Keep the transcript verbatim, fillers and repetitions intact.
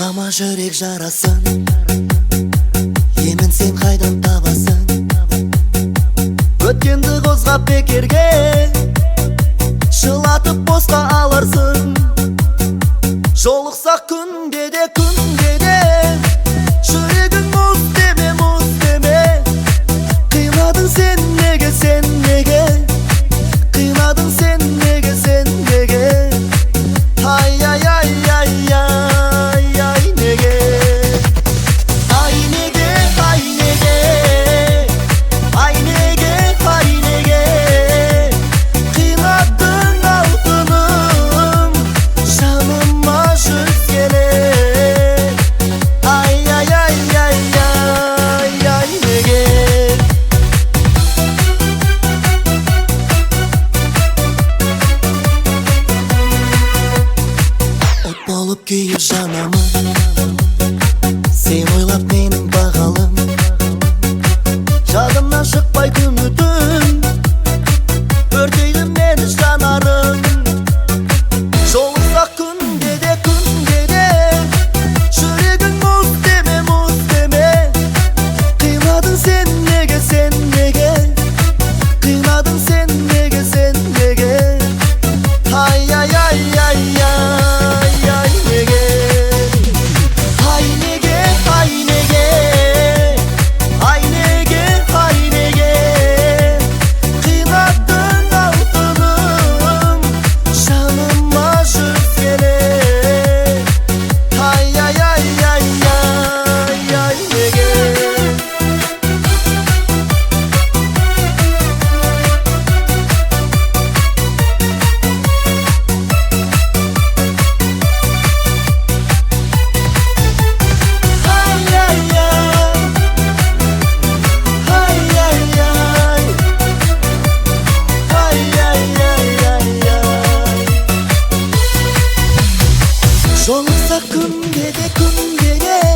Жама жүрек жарасын, емін сен қайдан табасың? Өткенді қозғап бекерге, жылатып босқа аларсың. Жолықсақ күнде де күнде де, жүрегің мұз деме, мұз деме. Қиладың сен неге, сен неге? Қиладың сен неге, сен неге? Ай, ай, ай, ай, ай, ай, неге? Ай, неге, ай, неге? Ай, неге, ай, неге? Қиладың алтыным, жаныма жүзгеле. Ай, ай, ай, ай, ай, ай, неге? От болып күйіп жанамын, сен ойлап менің бағалым. Жадымнан шықпай күмітің, өртейді мені жанарың. Жолықсақ күнде де күнде де, жүрегің мұз деме, мұз деме. Қиладың сен неге, сен неге? Қиладың сен неге, сен неге? Ай, ай, ай, ай, ай, ай, неге? Ай, неге, ай, неге? Ай, неге, ай, неге? Қиладың алтыным, жаныма жүзгеле. Ай, ай, ай, ай, ай, ай, неге? Жолықсақ күнде де күнде де,